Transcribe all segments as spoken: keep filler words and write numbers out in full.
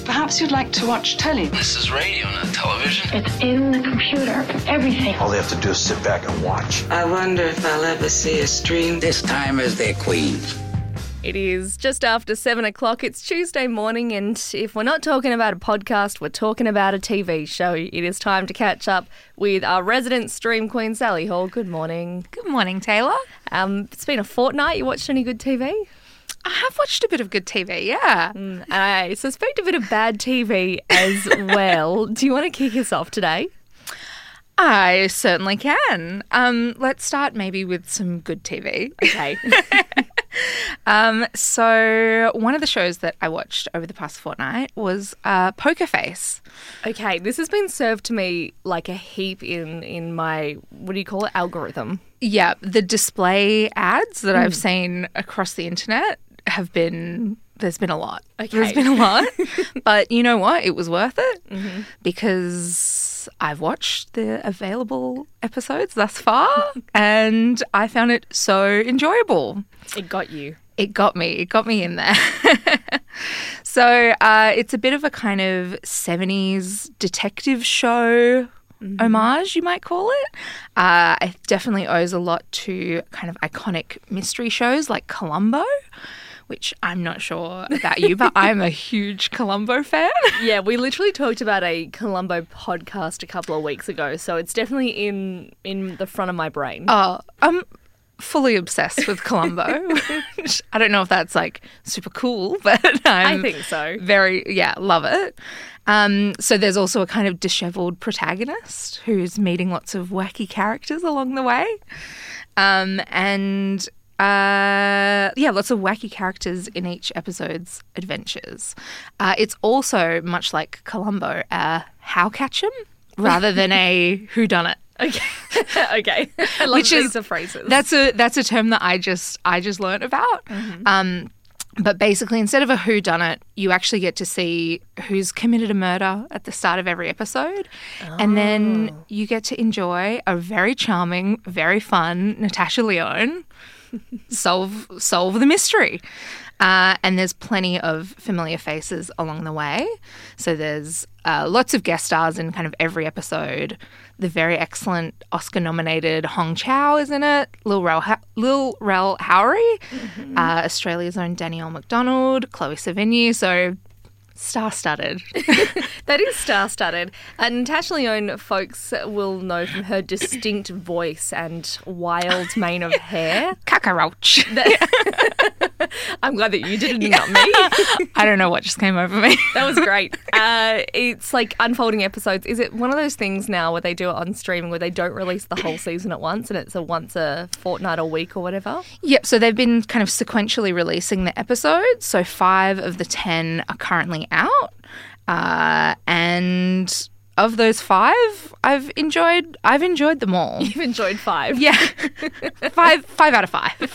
Perhaps you'd like to watch telly. This is radio, not television. It's in the computer. Everything. All they have to do is sit back and watch. I wonder if I'll ever see a stream. This time as their queen. It is just after seven o'clock. It's Tuesday morning, and if we're not talking about a podcast, we're talking about a T V show. It is time to catch up with our resident stream queen, Sally Hall. Good morning. Good morning, Taylor. Um, it's been a fortnight. You watched any good T V? I have watched a bit of good T V, yeah. Mm, and I suspect a bit of bad T V as well. Do you want to kick us off today? I certainly can. Um, let's start maybe with some good T V. Okay. um, so one of the shows that I watched over the past fortnight was uh, Poker Face. Okay, this has been served to me like a heap in, in my, what do you call it, algorithm? Yeah, the display ads that mm. I've seen across the internet have been, there's been a lot. Okay. There's been a lot. But you know what? It was worth it mm-hmm. because I've watched the available episodes thus far and I found it so enjoyable. It got you. It got me. It got me in there. So uh, it's a bit of a kind of seventies detective show mm-hmm. homage, you might call it. Uh, it definitely owes a lot to kind of iconic mystery shows like Columbo, which I'm not sure about you, but I'm a huge Columbo fan. Yeah, we literally talked about a Columbo podcast a couple of weeks ago, so it's definitely in in the front of my brain. Oh, I'm fully obsessed with Columbo. I don't know if that's like super cool, but I'm I think so. Very, yeah, love it. Um, so there's also a kind of disheveled protagonist who's meeting lots of wacky characters along the way. Um, and Uh, yeah, lots of wacky characters in each episode's adventures. Uh, it's also, much like Columbo, a how catch 'em rather than a whodunit. Okay, okay. I love Which these is, phrases. That's a that's a term that I just I just learnt about. Mm-hmm. Um, but basically, instead of a whodunit, you actually get to see who's committed a murder at the start of every episode, oh. and then you get to enjoy a very charming, very fun Natasha Lyonne solve solve the mystery. Uh, and there's plenty of familiar faces along the way. So there's uh, lots of guest stars in kind of every episode. The very excellent Oscar-nominated Hong Chow is in it. Lil Rel, ha- Lil Rel Howery, mm-hmm. uh, Australia's own Danielle McDonald, Chloe Sevigny. So star-studded. That is star-studded. Uh, Natasha Lyonne, folks will know from her distinct voice and wild mane of hair. Cockroach. I'm glad that you did it, not me. I don't know what just came over me. That was great. Uh, it's like unfolding episodes. Is it one of those things now where they do it on streaming where they don't release the whole season at once and it's a once a fortnight or week or whatever? Yep. So they've been kind of sequentially releasing the episodes. So five of the ten are currently out. Uh, and of those five, I've enjoyed I've enjoyed them all. You've enjoyed five? Yeah. five five out of five.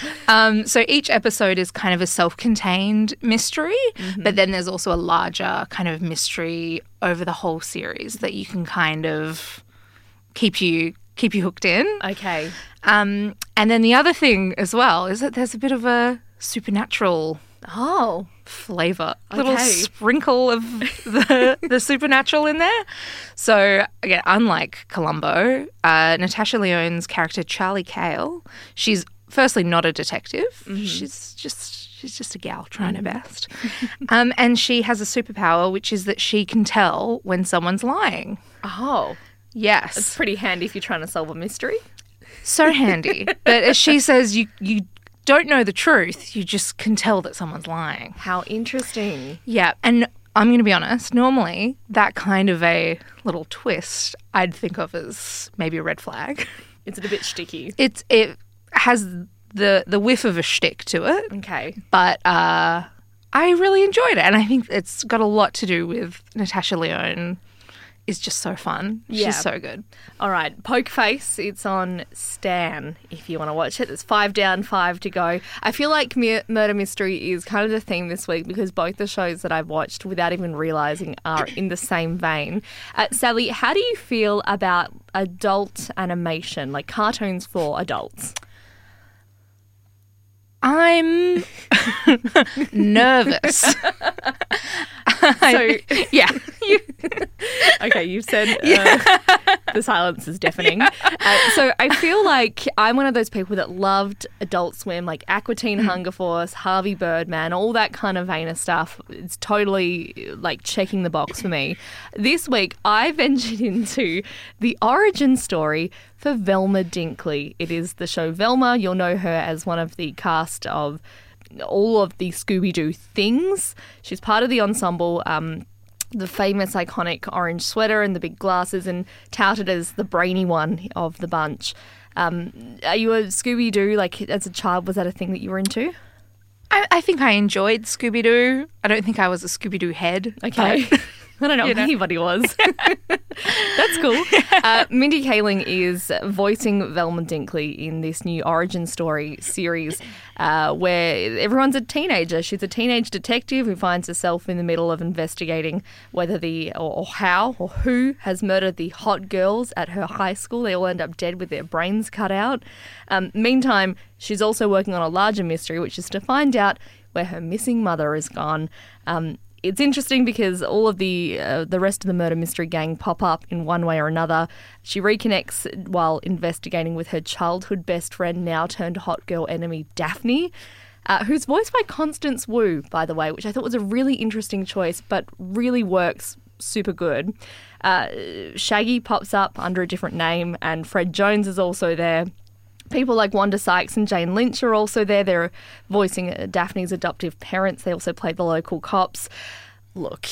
Um, so each episode is kind of a self-contained mystery, mm-hmm. but then there's also a larger kind of mystery over the whole series that you can kind of keep you keep you hooked in. Okay. Um, and then the other thing as well is that there's a bit of a supernatural oh flavour, a okay. little sprinkle of the the supernatural in there. So again, unlike Columbo, uh, Natasha Lyonne's character Charlie Cale, she's firstly not a detective. Mm-hmm. She's just she's just a gal trying mm-hmm. her best, um, and she has a superpower, which is that she can tell when someone's lying. Oh, yes, it's pretty handy if you're trying to solve a mystery. So handy, but as she says, you you. don't know the truth, you just can tell that someone's lying. How interesting. Yeah, and I'm going to be honest, normally that kind of a little twist I'd think of as maybe a red flag. It's a bit shticky. It's It has the, the whiff of a shtick to it. Okay. But uh, I really enjoyed it, and I think it's got a lot to do with Natasha Lyonne is just so fun. Yeah. She's so good. All right, Poker Face, it's on Stan if you want to watch it. There's five down, five to go. I feel like Mur- Murder Mystery is kind of the theme this week because both the shows that I've watched without even realising are in the same vein. Uh, Sally, how do you feel about adult animation, like cartoons for adults? I'm nervous. So yeah. You, okay, you've said uh, the silence is deafening. Uh, so I feel like I'm one of those people that loved Adult Swim, like Aqua Teen Hunger Force, Harvey Birdman, all that kind of vein of stuff. It's totally like checking the box for me. This week, I ventured into the origin story for Velma Dinkley. It is the show Velma. You'll know her as one of the cast of all of the Scooby-Doo things. She's part of the ensemble, um, the famous iconic orange sweater and the big glasses, and touted as the brainy one of the bunch. Um, are you a Scooby-Doo, like as a child, was that a thing that you were into? I, I think I enjoyed Scooby-Doo. I don't think I was a Scooby-Doo head. Okay. I don't know if anybody was. That's cool. Uh, Mindy Kaling is voicing Velma Dinkley in this new origin story series uh, where everyone's a teenager. She's a teenage detective who finds herself in the middle of investigating whether the or, or how or who has murdered the hot girls at her high school. They all end up dead with their brains cut out. Um, meantime, she's also working on a larger mystery, which is to find out where her missing mother is gone. Um, It's interesting because all of the uh, the rest of the murder mystery gang pop up in one way or another. She reconnects while investigating with her childhood best friend, now turned hot girl enemy Daphne, uh, who's voiced by Constance Wu, by the way, which I thought was a really interesting choice, but really works super good. Uh, Shaggy pops up under a different name, and Fred Jones is also there. People like Wanda Sykes and Jane Lynch are also there. They're voicing Daphne's adoptive parents. They also play the local cops. Look,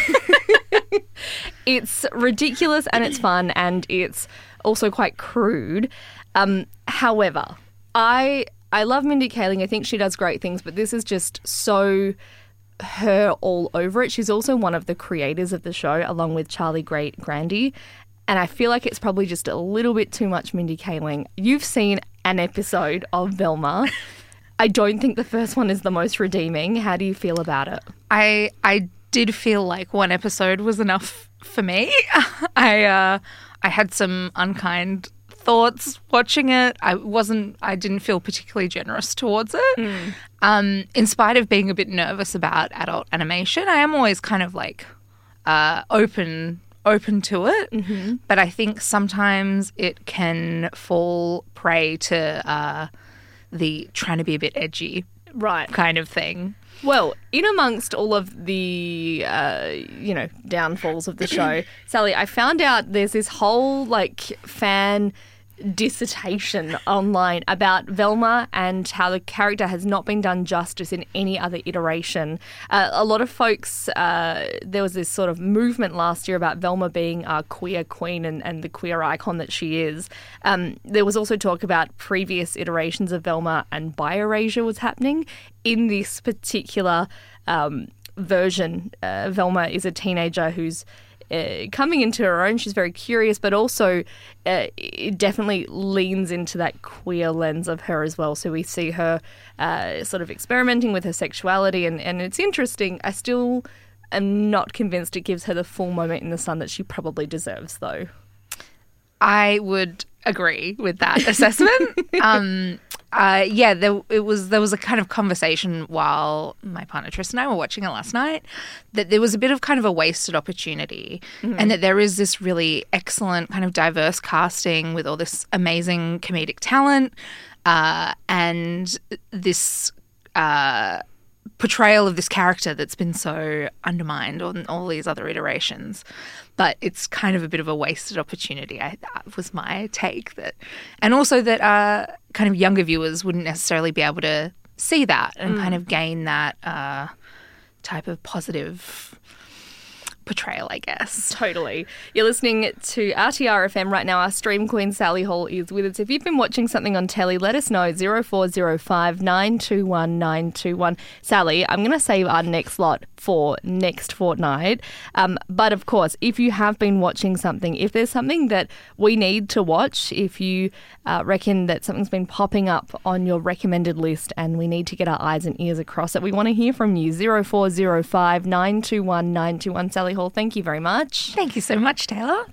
it's ridiculous and it's fun and it's also quite crude. Um, however, I I love Mindy Kaling. I think she does great things, but this is just so her all over it. She's also one of the creators of the show, along with Charlie Great Grandy. And I feel like it's probably just a little bit too much Mindy Kaling. You've seen an episode of Velma. I don't think the first one is the most redeeming. How do you feel about it? I I did feel like one episode was enough for me. I uh, I had some unkind thoughts watching it. I wasn't. I didn't feel particularly generous towards it. Mm. Um, in spite of being a bit nervous about adult animation, I am always kind of like uh, open. open to it, mm-hmm. but I think sometimes it can fall prey to uh, the trying to be a bit edgy right kind of thing. Well, in amongst all of the, uh, you know, downfalls of the show, Sally, I found out there's this whole, like, fan dissertation online about Velma and how the character has not been done justice in any other iteration. Uh, a lot of folks, uh, there was this sort of movement last year about Velma being a queer queen and, and the queer icon that she is. Um, there was also talk about previous iterations of Velma and bi-erasure was happening. In this particular um, version, uh, Velma is a teenager who's Uh, coming into her own. She's very curious, but also uh, it definitely leans into that queer lens of her as well. So we see her uh, sort of experimenting with her sexuality, and, and it's interesting. I still am not convinced it gives her the full moment in the sun that she probably deserves, though. I would agree with that assessment. um, uh, yeah, there it was. There was a kind of conversation while my partner Tristan and I were watching it last night that there was a bit of kind of a wasted opportunity, mm-hmm. and that there is this really excellent kind of diverse casting with all this amazing comedic talent, uh, and this uh, portrayal of this character that's been so undermined on all these other iterations. But it's kind of a bit of a wasted opportunity. I, that was my take. That, and also that uh, kind of younger viewers wouldn't necessarily be able to see that and mm. kind of gain that uh, type of positive portrayal, I guess. Totally. You're listening to R T R F M right now. Our stream queen Sally Hall is with us. If you've been watching something on telly, let us know. zero four zero five nine two one nine two one. Sally, I'm going to save our next lot for next fortnight. Um, but of course, if you have been watching something, if there's something that we need to watch, if you uh, reckon that something's been popping up on your recommended list and we need to get our eyes and ears across it, we want to hear from you. zero four zero five nine two one nine two one. Sally Hall, thank you very much. Thank you so much, Taylor.